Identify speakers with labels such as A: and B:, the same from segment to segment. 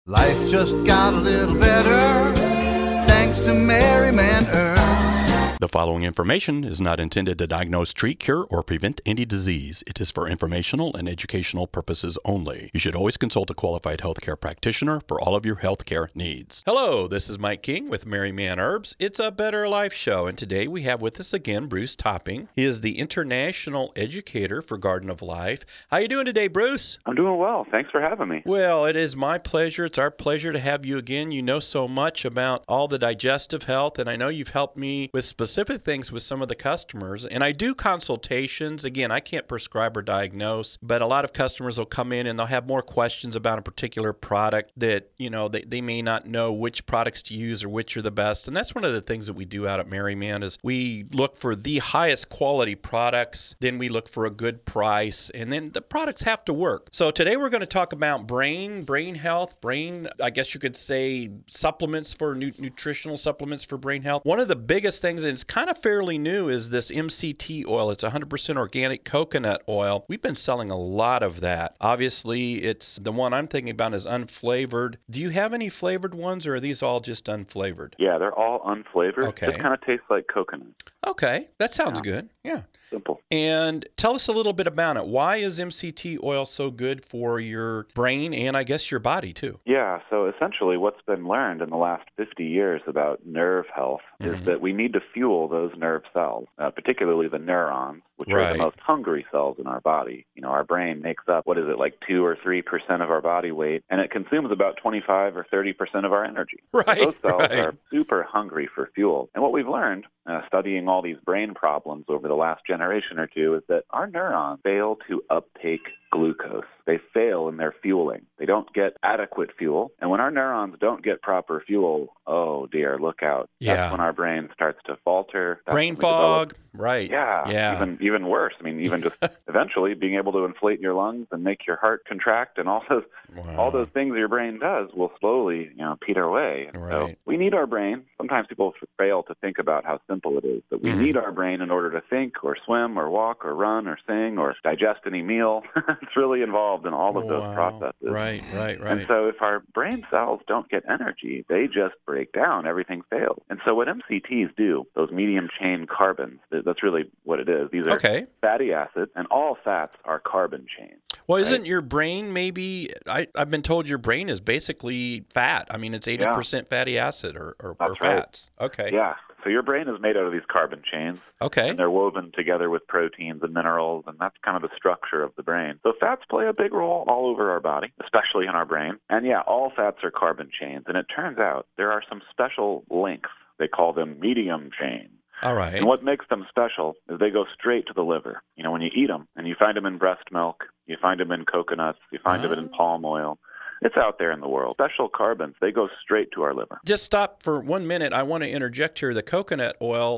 A: Life just got a little better thanks to Merryman Herbs.
B: The following information is not intended to diagnose, treat, cure, or prevent any disease. It is for informational and educational purposes only. You should always consult a qualified healthcare practitioner for all of your healthcare needs. Hello, this is Mike King with Merryman Herbs. It's a Better Life show, and today we have with us again Bruce Topping. He is the international educator for Garden of Life. How you doing today, Bruce?
C: I'm doing well. Thanks for having me.
B: Well, it is my pleasure. It's our pleasure to have you again. You know so much about all the digestive health, and I know you've helped me with specific things with some of the customers. And I do consultations. Again, I can't prescribe or diagnose, but a lot of customers will come in and they'll have more questions about a particular product that, you know, they may not know which products to use or which are the best. And that's one of the things that we do out at Merryman is we look for the highest quality products, then we look for a good price, and then the products have to work. So today we're going to talk about brain health, I guess you could say supplements for nutritional supplements for brain health. One of the biggest things, and it's kind of fairly new, is this MCT oil. It's 100% organic coconut oil. We've been selling a lot of that. Obviously, it's the one I'm thinking about is unflavored. Do you have any flavored ones, or are these all just unflavored?
C: Yeah, they're all unflavored.
B: Okay.
C: Just kind of taste like coconut.
B: Okay, that sounds good. Yeah.
C: Simple.
B: And tell us a little bit about it. Why is MCT oil so good for your brain and I guess your body too?
C: Yeah, so essentially what's been learned in the last 50 years about nerve health is that we need to fuel those nerve cells, particularly the neurons, which are the most hungry cells in our body. You know, our brain makes up, like 2 or 3% of our body weight, and it consumes about 25 or 30% of our energy.
B: Right.
C: So those cells are super hungry for fuel. And what we've learned, studying all these brain problems over the last generation or two, is that our neurons fail to uptake glucose. They fail in their fueling. They don't get adequate fuel. And when our neurons don't get proper fuel, oh dear, look out.
B: Yeah.
C: That's when our brain starts to falter. That's
B: Brain
C: when we
B: fog.
C: develop.
B: Right.
C: Yeah. Even worse. I mean, even just eventually being able to inflate your lungs and make your heart contract and all those things your brain does will slowly, peter away. And so we need our brain. Sometimes people fail to think about how simple it is, that we need our brain in order to think or swim or walk or run or sing or digest any meal. It's really involved in all of those processes.
B: Right.
C: And so if our brain cells don't get energy, they just break down. Everything fails. And so what MCTs do, those medium chain carbons, that's really what it is. These are fatty acids, and all fats are carbon chains.
B: Well, isn't your brain maybe, I've been told your brain is basically fat. I mean, it's 80% fatty acid or fats. Okay.
C: Yeah. So your brain is made out of these carbon chains.
B: Okay.
C: And they're woven together with proteins and minerals, and that's kind of the structure of the brain. So fats play a big role all over our body, especially in our brain. And yeah, all fats are carbon chains. And it turns out there are some special links. They call them medium chains.
B: All right.
C: And what makes them special is they go straight to the liver. You know, when you eat them, and you find them in breast milk, you find them in coconuts, you find them in palm oil. It's out there in the world. Special carbons, they go straight to our liver.
B: Just stop for 1 minute. I want to interject here. The coconuts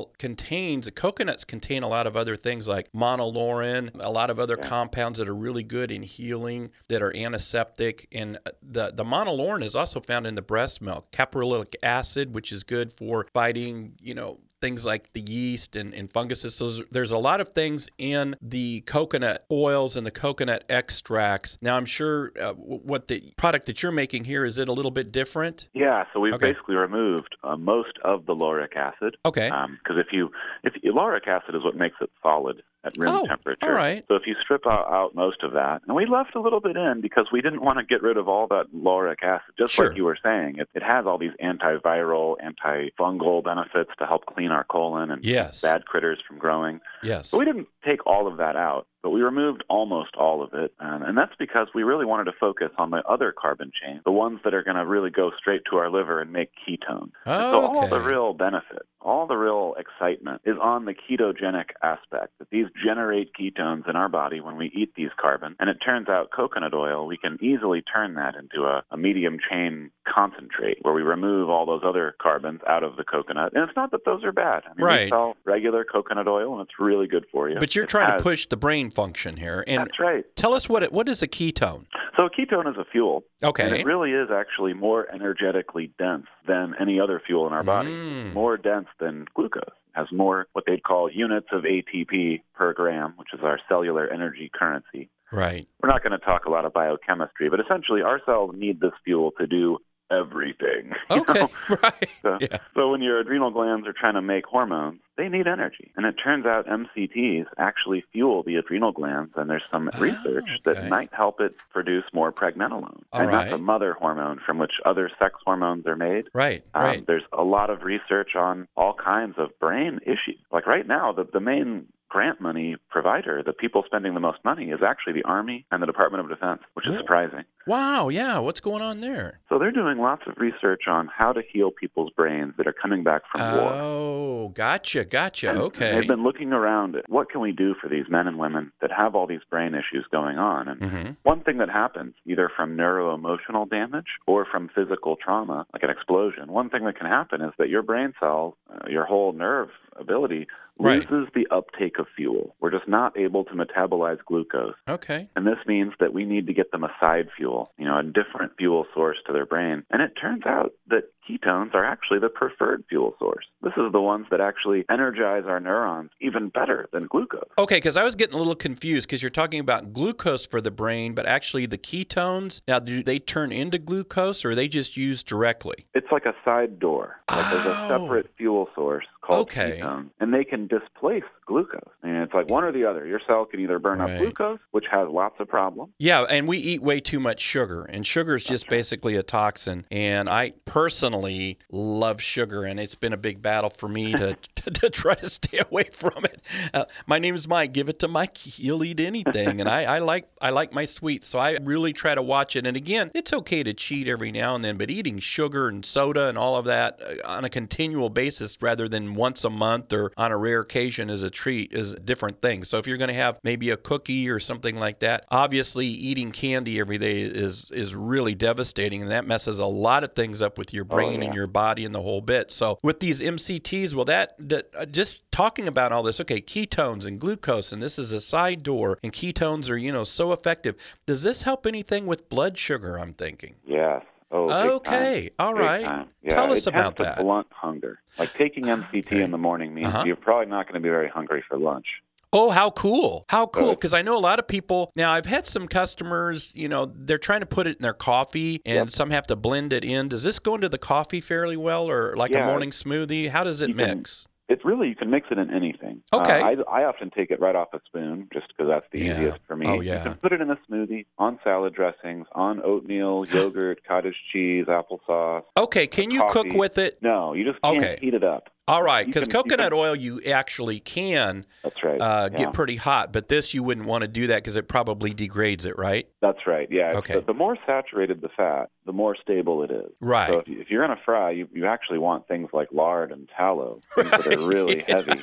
B: contain a lot of other things like monolaurin, a lot of other compounds that are really good in healing, that are antiseptic. And the monolaurin is also found in the breast milk. Caprylic acid, which is good for fighting, things like the yeast and funguses. So there's a lot of things in the coconut oils and the coconut extracts. Now, I'm sure what the product that you're making here, is it a little bit different?
C: Yeah, so we've basically removed most of the lauric acid.
B: Okay.
C: Because if lauric acid is what makes it solid at room temperature.
B: All right.
C: So if you strip out most of that, and we left a little bit in because we didn't want to get rid of all that lauric acid, just like you were saying. It has all these antiviral, antifungal benefits to help clean our colon and keep bad critters from growing.
B: Yes.
C: So we didn't take all of that out, but we removed almost all of it. And that's because we really wanted to focus on the other carbon chains, the ones that are going to really go straight to our liver and make ketones. So all the real benefit, all the real excitement is on the ketogenic aspect, that these generate ketones in our body when we eat these carbons. And it turns out coconut oil, we can easily turn that into a medium chain concentrate where we remove all those other carbons out of the coconut. And it's not that those are bad. I mean, we sell regular coconut oil, and it's really good for you.
B: But you're trying to push the brain function here. And
C: that's right.
B: Tell us what is a ketone?
C: So a ketone is a fuel.
B: Okay.
C: And it really is actually more energetically dense than any other fuel in our body. More dense than glucose. Has more what they'd call units of ATP per gram, which is our cellular energy currency.
B: Right.
C: We're not going to talk a lot of biochemistry, but essentially our cells need this fuel to do everything.
B: Okay, right.
C: So when your adrenal glands are trying to make hormones, they need energy. And it turns out MCTs actually fuel the adrenal glands, and there's some research that might help it produce more pregnenolone. That's a mother hormone from which other sex hormones are made.
B: Right.
C: There's a lot of research on all kinds of brain issues. Like right now, the main grant money provider, the people spending the most money, is actually the Army and the Department of Defense, which is surprising.
B: Wow, yeah. What's going on there?
C: So they're doing lots of research on how to heal people's brains that are coming back from war.
B: Oh, gotcha. And okay.
C: They've been looking around at what can we do for these men and women that have all these brain issues going on. And one thing that happens, either from neuroemotional damage or from physical trauma, like an explosion, one thing that can happen is that your brain cells, your whole nerve ability, loses the uptake of fuel. We're just not able to metabolize glucose.
B: Okay.
C: And this means that we need to get them a side fuel, a different fuel source to their brain. And it turns out that ketones are actually the preferred fuel source. This is the ones that actually energize our neurons even better than glucose.
B: Okay, because I was getting a little confused because you're talking about glucose for the brain, but actually the ketones, now do they turn into glucose or are they just used directly?
C: It's like a side door. There's a separate fuel source called ketones, and they can displace glucose. And it's like one or the other. Your cell can either burn up glucose, which has lots of problems.
B: Yeah, and we eat way too much sugar, and sugar is just basically a toxin. And I personally love sugar, and it's been a big battle for me to try to stay away from it. My name is Mike. Give it to Mike. He'll eat anything, and I like my sweets, so I really try to watch it. And again, it's okay to cheat every now and then, but eating sugar and soda and all of that on a continual basis rather than once a month or on a rare occasion as a treat is a different thing. So if you're going to have maybe a cookie or something like that, obviously eating candy every day is really devastating, and that messes a lot of things up with your brain and your body and the whole bit. So with these MCTs, well, that just talking about all this, okay, ketones and glucose, and this is a side door, and ketones are, so effective. Does this help anything with blood sugar, I'm thinking?
C: Yes.
B: Okay. All right.
C: Yeah,
B: Tell us about
C: that. It tends to blunt hunger. Like taking MCT in the morning means you're probably not going to be very hungry for lunch.
B: Oh, how cool. How cool. Because I know a lot of people, now I've had some customers, they're trying to put it in their coffee and some have to blend it in. Does this go into the coffee fairly well or like a morning smoothie? How does it mix?
C: It's really, you can mix it in anything.
B: Okay.
C: I often take it right off a spoon just because that's the easiest for me.
B: Oh, yeah.
C: You can put it in a smoothie, on salad dressings, on oatmeal, yogurt, cottage cheese, applesauce.
B: Okay, can you cook with it?
C: No, you just can't heat it up.
B: All right, because coconut oil you actually can get pretty hot, but this you wouldn't want to do that because it probably degrades it, right?
C: That's right, yeah.
B: Okay.
C: The more saturated the fat, the more stable it is.
B: Right.
C: So if you're going to fry, you actually want things like lard and tallow, things that are really heavy.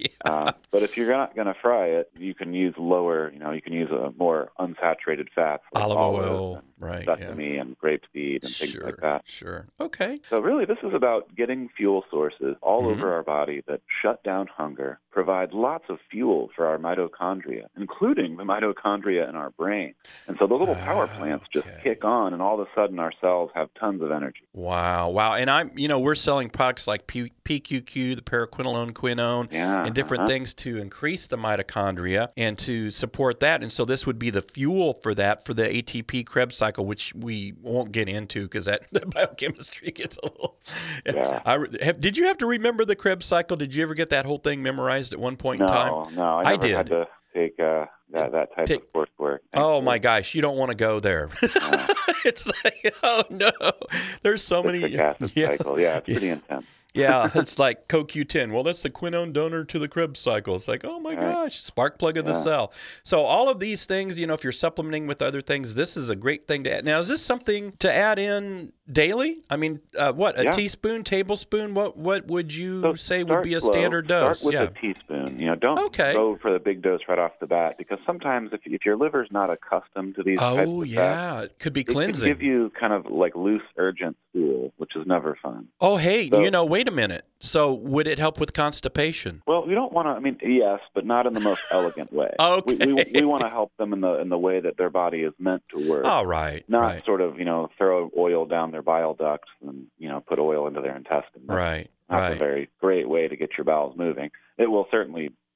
C: But if you're not going to fry it, you can use lower, you can use a more unsaturated fats. Like
B: olive oil,
C: sesame and grapeseed and things like that.
B: Sure. Okay.
C: So really, this is about getting fuel sources all over our body that shut down hunger, provide lots of fuel for our mitochondria, including the mitochondria in our brain. And so the little power plants just kick on, and all of a sudden our cells have tons of energy.
B: Wow. And we're selling products like PQQ, the paraquinolone, quinone, and different things to increase the mitochondria and to support that. And so this would be the fuel for that, for the ATP Krebs cycle, which we won't get into because that biochemistry gets a little... Did you have to remember the Krebs cycle? Did you ever get that whole thing memorized at one point in time?
C: No, I never had to take that type of coursework.
B: Oh my gosh, you don't want to go there. It's like, oh no, there's so many.
C: Acid cycle, it's pretty intense.
B: Yeah, it's like CoQ10. Well, that's the quinone donor to the Krebs cycle. It's like, oh my gosh, spark plug of the cell. So all of these things, if you're supplementing with other things, this is a great thing to add. Now, is this something to add in daily? I mean, a teaspoon, tablespoon? What would you say would be a standard dose?
C: Start with a teaspoon. Don't go for the big dose right off the bat, because sometimes if your liver's not accustomed to these types of fats,
B: it could be cleansing.
C: It can give you kind of like loose, urgent stool, which is never fun.
B: Oh, hey, wait a minute. So would it help with constipation?
C: Well, we don't want to, yes, but not in the most elegant way.
B: Okay.
C: We want to help them in the way that their body is meant to work.
B: All right.
C: Not sort of, throw oil down their bile ducts and, put oil into their intestines.
B: Right.
C: Not a very great way to get your bowels moving. It will certainly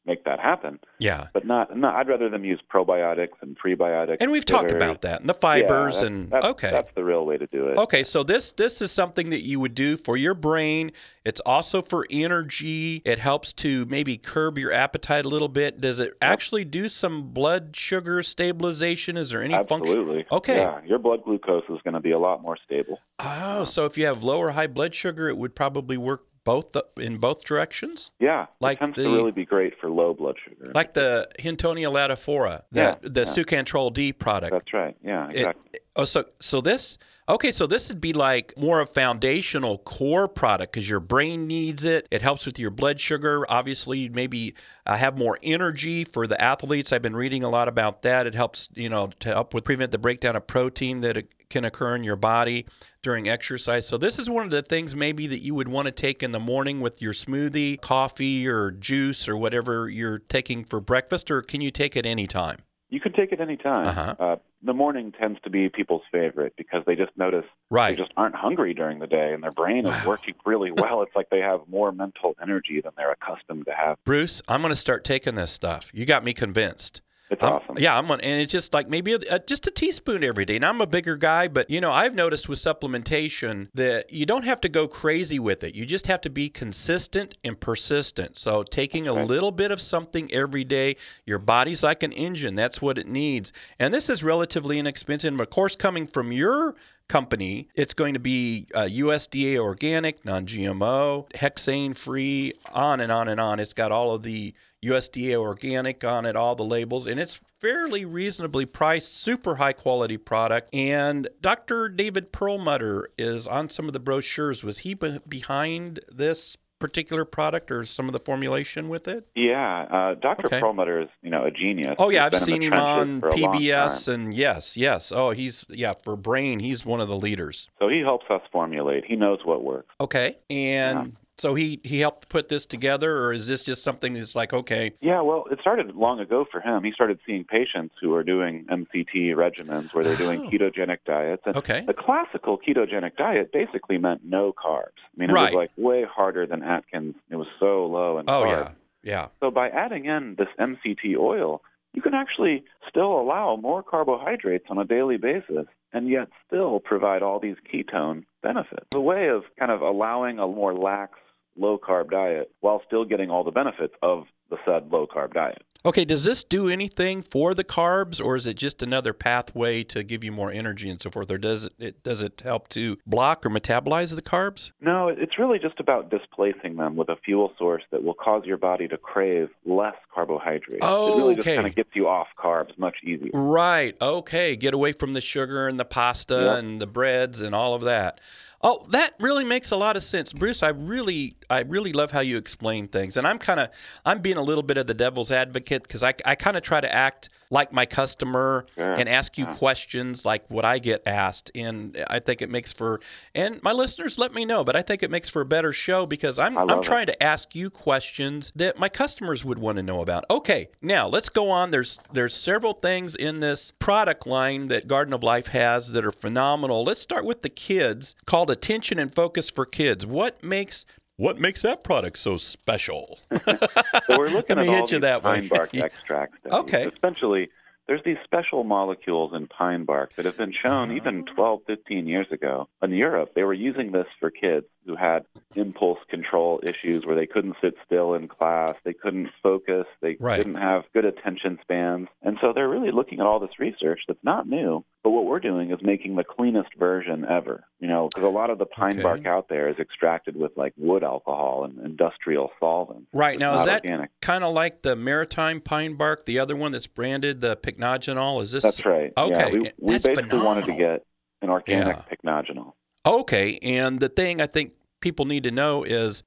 C: make that happen.
B: Yeah.
C: But not I'd rather them use probiotics and prebiotics.
B: And we've talked about that, and the fibers,
C: that's the real way to do it.
B: Okay, so this is something that you would do for your brain. It's also for energy. It helps to maybe curb your appetite a little bit. Does it actually do some blood sugar stabilization? Is there any function?
C: Absolutely.
B: Okay.
C: Yeah, your blood glucose is going to be a lot more stable.
B: Oh, so if you have low or high blood sugar, it would probably work in both directions?
C: Yeah, it tends to really be great for low blood sugar.
B: Like the Hintonia lattifora, the Sucantrol D product.
C: That's right. Yeah, exactly.
B: So this would be like more a foundational core product because your brain needs it. It helps with your blood sugar. Obviously, maybe have more energy for the athletes. I've been reading a lot about that. It helps, to help with prevent the breakdown of protein that can occur in your body during exercise. So this is one of the things maybe that you would want to take in the morning with your smoothie, coffee, or juice, or whatever you're taking for breakfast, or can you take it anytime?
C: You can take it anytime.
B: Uh-huh.
C: The morning tends to be people's favorite because they just notice they just aren't hungry during the day and their brain is working really well. It's like they have more mental energy than they're accustomed to have.
B: Bruce, I'm going to start taking this stuff. You got me convinced.
C: It's awesome.
B: Yeah, and it's just like maybe just a teaspoon every day. Now, I'm a bigger guy, but, I've noticed with supplementation that you don't have to go crazy with it. You just have to be consistent and persistent. So taking a little bit of something every day, your body's like an engine. That's what it needs. And this is relatively inexpensive. And, of course, coming from your company, it's going to be USDA organic, non-GMO, hexane-free, on and on and on. It's got all of the USDA organic on it, all the labels, and it's fairly reasonably priced, super high quality product. And Dr. David Perlmutter is on some of the brochures. Was he behind this particular product or some of the formulation with it?
C: Yeah, Dr. Perlmutter is, a genius.
B: Oh yeah, I've seen him on PBS, and yes. Oh, for brain, he's one of the leaders.
C: So he helps us formulate. He knows what works.
B: Okay, and so he helped put this together, or is this just something that's like, okay?
C: Yeah, well, it started long ago for him. He started seeing patients who are doing MCT regimens where they're doing ketogenic diets. And the classical ketogenic diet basically meant no carbs. I mean, it was like way harder than Atkins. It was so low in carbs.
B: Yeah.
C: So by adding in this MCT oil, you can actually still allow more carbohydrates on a daily basis and yet still provide all these ketone benefits. It's a way of kind of allowing a more lax, low-carb diet while still getting all the benefits of the said low-carb diet.
B: Okay, does this do anything for the carbs, or is it just another pathway to give you more energy and so forth, or does it help to block or metabolize the carbs?
C: No, it's really just about displacing them with a fuel source that will cause your body to crave less carbohydrates.
B: Oh,
C: it really just kind of gets you off carbs much easier.
B: Right, okay. Get away from the sugar and the pasta and the breads and all of that. Oh, that really makes a lot of sense, Bruce. I really love how you explain things, and I'm being a little bit of the devil's advocate because I kind of try to act like my customer and ask you questions like what I get asked, and I think it makes for, and my listeners let me know, but I think it makes for a better show because I'm trying to ask you questions that my customers would want to know about. Okay, now let's go on. There's several things in this product line that Garden of Life has that are phenomenal. Let's start with the kids, called Attention and Focus for Kids. What makes that product so special?
C: So we're looking at all these pine bark extracts.
B: Okay.
C: Essentially, there's these special molecules in pine bark that have been shown even 12, 15 years ago. In Europe, they were using this for kids who had impulse control issues where they couldn't sit still in class, they couldn't focus, they didn't have good attention spans. And so they're really looking at all this research that's not new, but what we're doing is making the cleanest version ever. Because a lot of the pine bark out there is extracted with like wood alcohol and industrial solvents.
B: Right. Now, is that kind of like the maritime pine bark, the other one that's branded, the pycnogenol? Is this?
C: That's right.
B: Okay.
C: Yeah, we basically wanted to get an organic pycnogenol.
B: Okay, and the thing I think people need to know is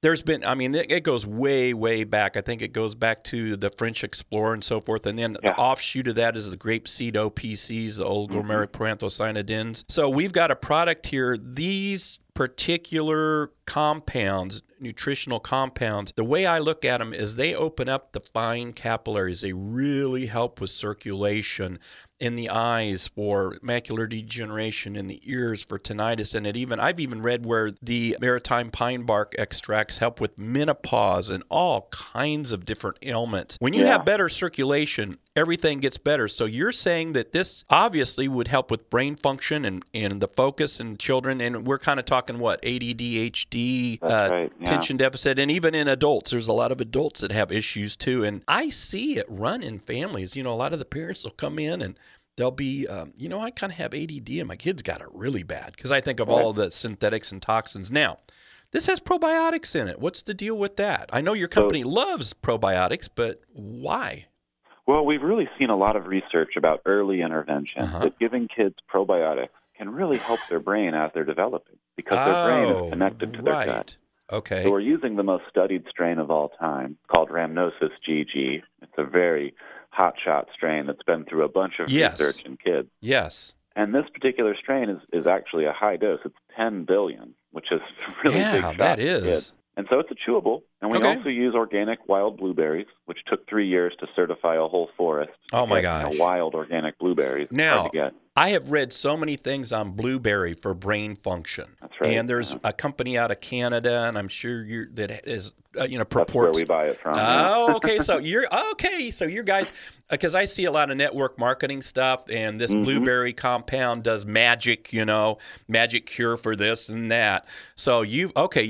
B: it goes way, way back. I think it goes back to the French explorer and so forth. And then the offshoot of that is the grapeseed OPCs, the oligomeric paranthocyanidins. So we've got a product here. These particular compounds, nutritional compounds, the way I look at them is they open up the fine capillaries. They really help with circulation in the eyes for macular degeneration, in the ears for tinnitus, and I've even read where the maritime pine bark extracts help with menopause and all kinds of different ailments. When you have better circulation, everything gets better. So you're saying that this obviously would help with brain function and the focus in children, and we're kind of talking what, ADD, HD, attention deficit, and even in adults. There's a lot of adults that have issues too, and I see it run in families. A lot of the parents will come in and they'll be, I kind of have ADD and my kid's got it really bad because I think of all the synthetics and toxins. Now, this has probiotics in it. What's the deal with that? I know your company loves probiotics, but why?
C: Well, we've really seen a lot of research about early intervention that giving kids probiotics can really help their brain as they're developing because their brain is connected to their gut.
B: Okay.
C: So we're using the most studied strain of all time called Rhamnosus GG. It's a very hotshot strain that's been through a bunch of research in kids.
B: Yes.
C: And this particular strain is actually a high dose. It's 10 billion, which is really big shot.
B: That is.
C: And so it's a chewable. And we also use organic wild blueberries, which took 3 years to certify a whole forest.
B: Oh, my gosh.
C: Wild organic blueberries.
B: Now,
C: hard to get.
B: I have read so many things on blueberry for brain function.
C: That's right.
B: And there's a company out of Canada, and I'm sure that is, purports.
C: That's where we buy it from.
B: Oh, okay. So you're guys, because I see a lot of network marketing stuff, and this blueberry compound does magic, magic cure for this and that. So you're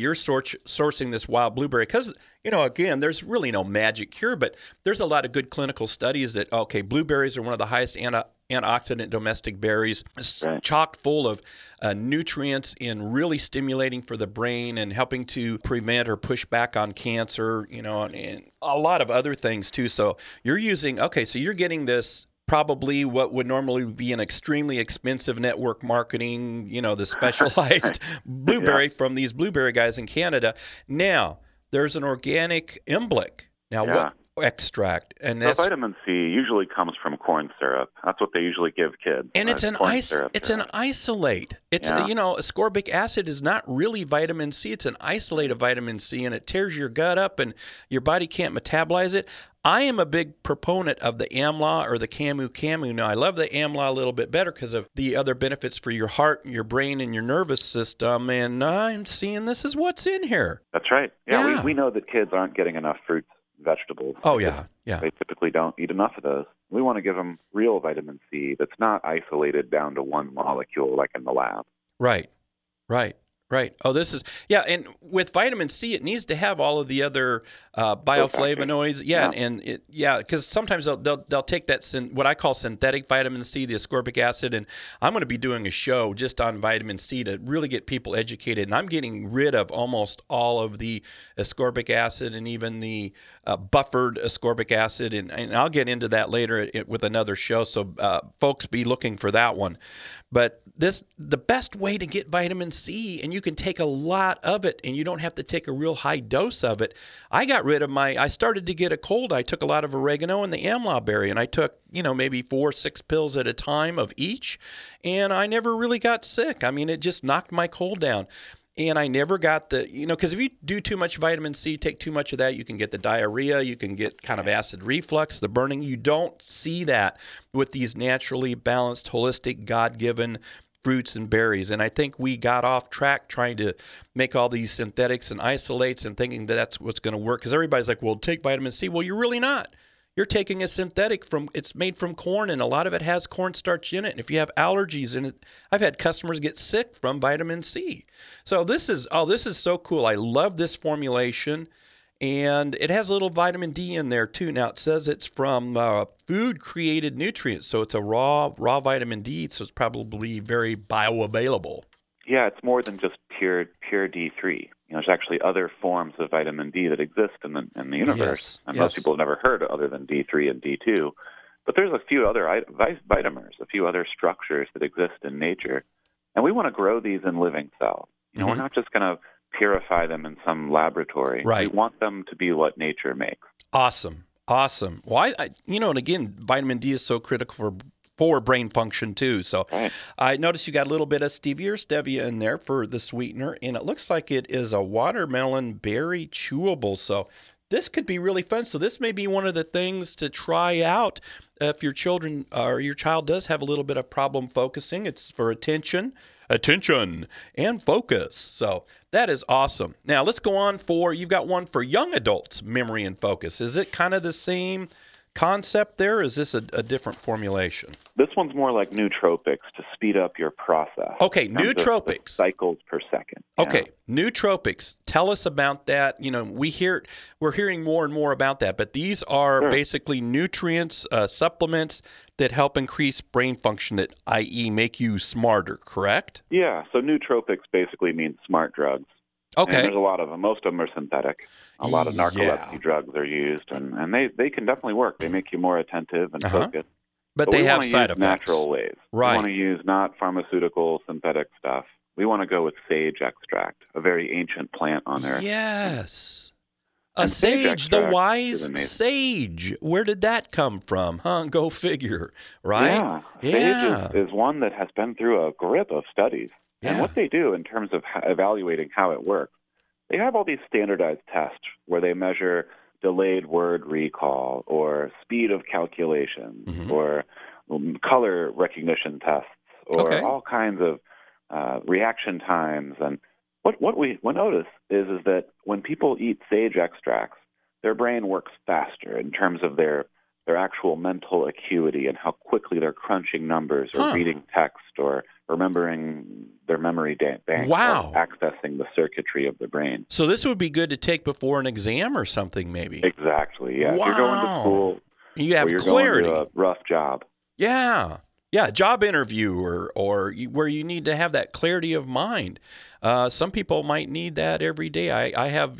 B: sourcing this wild blueberry because, again, there's really no magic cure, but there's a lot of good clinical studies that, blueberries are one of the highest antioxidant domestic berries, chock full of nutrients and really stimulating for the brain and helping to prevent or push back on cancer, and a lot of other things too. So you're getting this probably what would normally be an extremely expensive network marketing, the specialized blueberry from these blueberry guys in Canada. Now, there's an organic Emblick. Now, what extract? And that's
C: vitamin C usually comes from corn syrup. That's what they usually give kids.
B: And it's an isolate. It's ascorbic acid is not really vitamin C. It's an isolate of vitamin C, and it tears your gut up, and your body can't metabolize it. I am a big proponent of the Amla or the Camu. Now, I love the Amla a little bit better because of the other benefits for your heart and your brain and your nervous system, and I'm seeing this is what's in here.
C: That's right. Yeah. We know that kids aren't getting enough fruits, vegetables.
B: Oh, yeah.
C: They typically don't eat enough of those. We want to give them real vitamin C that's not isolated down to one molecule like in the lab.
B: Right. Oh, this is, and with vitamin C, it needs to have all of the other bioflavonoids. Because sometimes they'll take that, what I call synthetic vitamin C, the ascorbic acid, and I'm going to be doing a show just on vitamin C to really get people educated. And I'm getting rid of almost all of the ascorbic acid and even the buffered ascorbic acid, and I'll get into that later with another show, so folks be looking for that one. But the best way to get vitamin C, and you can take a lot of it, and you don't have to take a real high dose of it. I started to get a cold. I took a lot of oregano and the Amla berry, and I took, maybe 4 or 6 pills at a time of each, and I never really got sick. I mean, it just knocked my cold down. And I never got because if you do too much vitamin C, take too much of that, you can get the diarrhea, you can get kind of acid reflux, the burning. You don't see that with these naturally balanced, holistic, God-given fruits and berries. And I think we got off track trying to make all these synthetics and isolates and thinking that that's what's going to work. Because everybody's like, well, take vitamin C. Well, you're really not. You're taking a synthetic it's made from corn, and a lot of it has cornstarch in it. And if you have allergies in it, I've had customers get sick from vitamin C. So this is so cool. I love this formulation, and it has a little vitamin D in there too. Now it says it's from food-created nutrients, so it's a raw vitamin D, so it's probably very bioavailable. Yeah,
C: it's more than just pure D3. There's actually other forms of vitamin D that exist in the universe. And most people have never heard of other than D3 and D2. But there's a few other vitamins, a few other structures that exist in nature. And we want to grow these in living cells. We're not just going to purify them in some laboratory.
B: Right.
C: We want them to be what nature makes.
B: Awesome. Well, and again, vitamin D is so critical for brain function too. So
C: right.
B: I noticed you got a little bit of stevia or stevia in there for the sweetener, and it looks like it is a watermelon berry chewable. So this could be really fun. So this may be one of the things to try out if your children or your child does have a little bit of problem focusing. It's for attention, and focus. So that is awesome. Now let's go on you've got one for young adults, memory and focus. Is it kind of the same concept there, or is this a different formulation?
C: This one's more like nootropics to speed up your process.
B: Okay, nootropics.
C: Cycles per second.
B: Okay, nootropics. Tell us about that. We're hearing more and more about that, but these are basically nutrients, supplements that help increase brain function, that i.e. make you smarter, correct?
C: Yeah, so nootropics basically means smart drugs.
B: Okay.
C: And there's a lot of them. Most of them are synthetic. A lot of narcolepsy drugs are used, and they can definitely work. They make you more attentive and focused.
B: But they have side effects.
C: Natural ways.
B: Right.
C: We want to use not pharmaceutical, synthetic stuff. We want to go with sage extract, a very ancient plant on Earth.
B: Yes.
C: And
B: sage, the wise sage. Where did that come from? Go figure, right?
C: Yeah. Sage is one that has been through a grip of studies. Yeah. And what they do in terms of evaluating how it works, they have all these standardized tests where they measure delayed word recall or speed of calculation or color recognition tests or all kinds of reaction times. And what we notice is that when people eat sage extracts, their brain works faster in terms of their actual mental acuity and how quickly they're crunching numbers or reading text or remembering their memory bank or accessing the circuitry of the brain.
B: So this would be good to take before an exam or something, maybe.
C: Exactly, yeah.
B: Wow.
C: If you're going to school
B: you have
C: or you're
B: clarity.
C: going to a rough job.
B: Yeah, job interview or where you need to have that clarity of mind. Some people might need that every day. I have,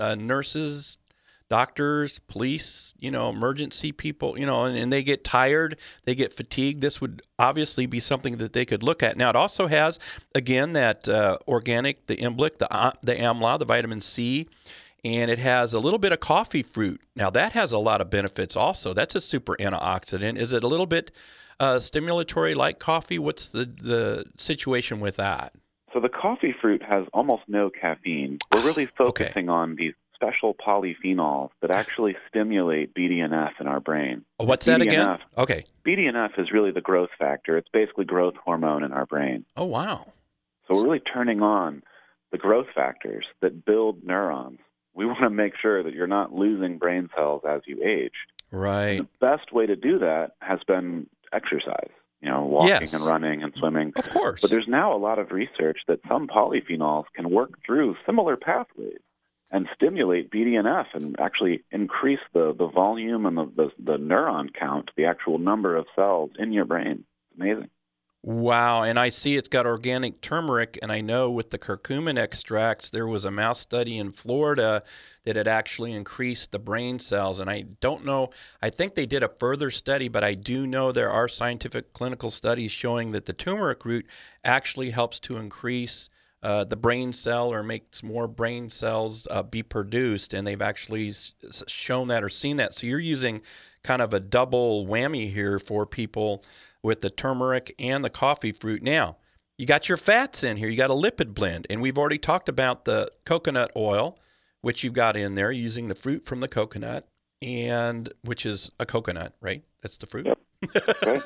B: nurses, doctors, police, emergency people, and they get tired, they get fatigued. This would obviously be something that they could look at. Now, it also has, again, that organic, the Imblic, the AMLA, the vitamin C, and it has a little bit of coffee fruit. Now, that has a lot of benefits also. That's a super antioxidant. Is it a little bit stimulatory like coffee? What's the situation with that?
C: So the coffee fruit has almost no caffeine. We're really focusing on these special polyphenols that actually stimulate BDNF in our brain.
B: What's that again? Okay.
C: BDNF is really the growth factor. It's basically growth hormone in our brain.
B: Oh, wow.
C: So we're really turning on the growth factors that build neurons. We want to make sure that you're not losing brain cells as you age.
B: Right.
C: And the best way to do that has been exercise, walking and running and swimming.
B: Of course.
C: But there's now a lot of research that some polyphenols can work through similar pathways and stimulate BDNF and actually increase the volume and the neuron count, the actual number of cells in your brain. It's amazing.
B: Wow, and I see it's got organic turmeric, and I know with the curcumin extracts, there was a mouse study in Florida that had actually increased the brain cells, and I don't know, I think they did a further study, but I do know there are scientific clinical studies showing that the turmeric root actually helps to increase the brain cell or makes more brain cells be produced, and they've actually shown that or seen that. So you're using kind of a double whammy here for people with the turmeric and the coffee fruit. Now, you got your fats in here. You got a lipid blend, and we've already talked about the coconut oil, which you've got in there using the fruit from the coconut, and which is a coconut, right? That's the fruit.
C: Yep. Right.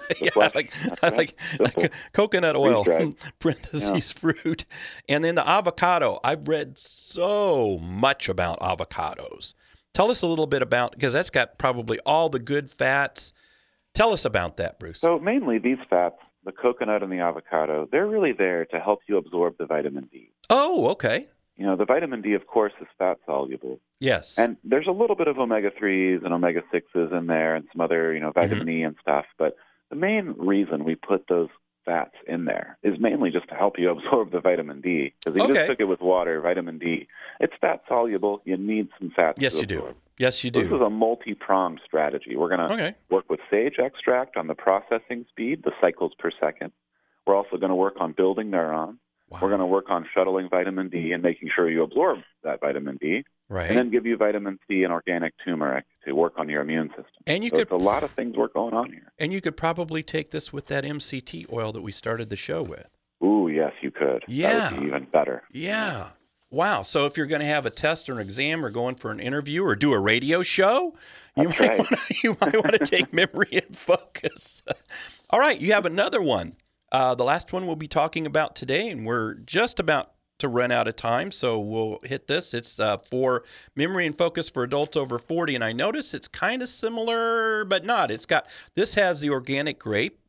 B: I like coconut oil, parentheses fruit. And then the avocado. I've read so much about avocados. Tell us a little bit about, because that's got probably all the good fats. Tell us about that, Bruce.
C: So mainly these fats, the coconut and the avocado, they're really there to help you absorb the vitamin D.
B: Oh, okay.
C: The vitamin D, of course, is fat soluble.
B: Yes.
C: And there's a little bit of omega-3s and omega-6s in there and some other, vitamin E and stuff. But the main reason we put those fats in there is mainly just to help you absorb the vitamin D. Because if you just took it with water, vitamin D, it's fat soluble. You need some fats to absorb.
B: You do. Yes, you do.
C: This is a multi-pronged strategy. We're going to work with sage extract on the processing speed, the cycles per second. We're also going to work on building neurons. Wow. We're going to work on shuttling vitamin D and making sure you absorb that vitamin D.
B: Right.
C: And then give you vitamin C and organic turmeric to work on your immune system.
B: And
C: so it's a lot of things work going on here.
B: And you could probably take this with that MCT oil that we started the show with.
C: Ooh, yes, you could.
B: Yeah.
C: That would be even better.
B: Yeah. Wow. So if you're going to have a test or an exam or going for an interview or do a radio show, you might want to take Memory and Focus. All right. You have another one. The last one we'll be talking about today, and we're just about to run out of time, so we'll hit this. It's for Memory and Focus for adults over 40, and I notice it's kind of similar, but not. This has the organic grape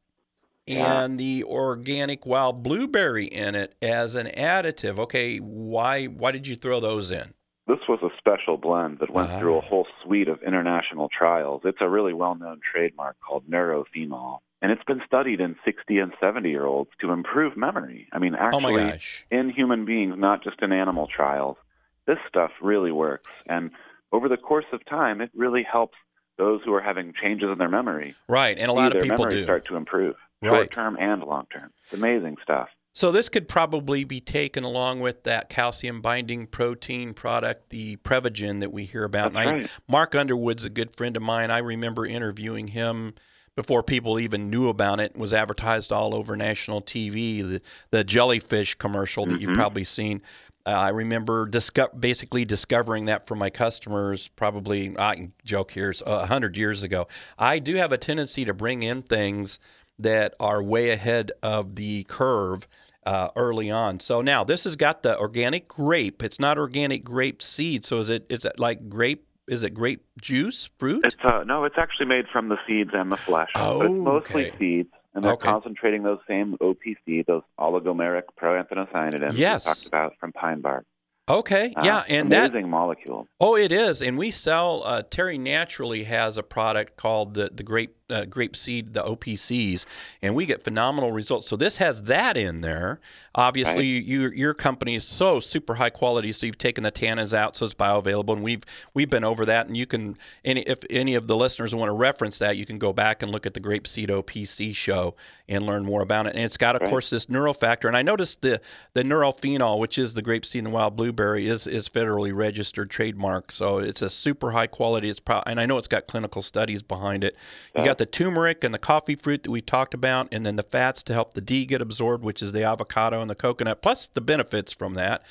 B: and the organic wild blueberry in it as an additive. Okay, why did you throw those in?
C: This was a special blend that went through a whole suite of international trials. It's a really well-known trademark called neurophenol. And it's been studied in 60 and 70-year-olds to improve memory. I mean, actually, in human beings, not just in animal trials. This stuff really works. And over the course of time, it really helps those who are having changes in their memory.
B: Right, and a lot of people do.
C: Start to improve, short-term and long-term. It's amazing stuff.
B: So this could probably be taken along with that calcium-binding protein product, the Prevagen that we hear about.
C: That's right.
B: Mark Underwood's a good friend of mine. I remember interviewing him before people even knew about it. It was advertised all over national TV, the jellyfish commercial that you've probably seen. I remember basically discovering that for my customers probably, I can joke here, 100 years ago. I do have a tendency to bring in things that are way ahead of the curve early on. So now this has got the organic grape. It's not organic grape seed. So is it like grape? Is it grape juice, fruit?
C: No, it's actually made from the seeds and the flesh.
B: Oh,
C: but it's mostly seeds, and they're concentrating those same OPC, those oligomeric proanthocyanidins we talked about from pine bark.
B: Okay, yeah, and
C: amazing molecule.
B: Oh, it is, and we sell. Terry Naturally has a product called the grape seed, the OPCs, and we get phenomenal results. So this has that in there. Obviously, your company is so super high quality, so you've taken the tannins out, so it's bioavailable, and we've been over that. And you can, if any of the listeners want to reference that, you can go back and look at the grape seed OPC show and learn more about it. And it's got, of course, this neurofactor. And I noticed the neurophenol, which is the grape seed and wild blueberry, is federally registered trademark. So it's a super high quality. And I know it's got clinical studies behind it. You got the turmeric and the coffee fruit that we talked about, and then the fats to help the D get absorbed, which is the avocado and the coconut, plus the benefits from that.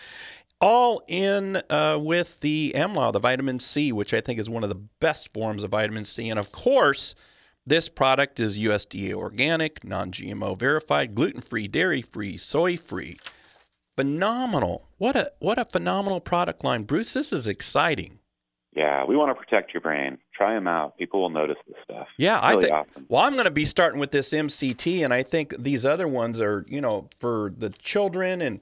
B: All in with the Amlal, the vitamin C, which I think is one of the best forms of vitamin C. And of course, this product is USDA organic, non-GMO verified, gluten-free, dairy-free, soy-free. Phenomenal. What a phenomenal product line. Bruce, this is exciting.
C: Yeah, we want to protect your brain. Try them out. People will notice this stuff.
B: Yeah,
C: I think. Awesome.
B: Well, I'm going to be starting with this MCT, and I think these other ones are, for the children. And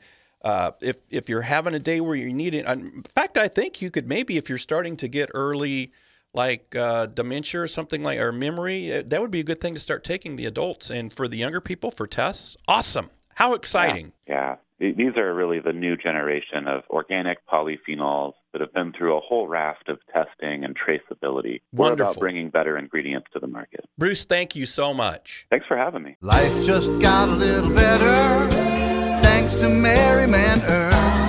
B: if you're having a day where you need it, in fact, I think you could maybe, if you're starting to get early, like dementia or something like, or memory, that would be a good thing to start taking the adults. And for the younger people, for tests, awesome. How exciting.
C: Yeah. These are really the new generation of organic polyphenols that have been through a whole raft of testing and traceability.
B: Wonderful.
C: We're about bringing better ingredients to the market.
B: Bruce, thank you so much.
C: Thanks for having me.
A: Life just got a little better thanks to Merryman Earl.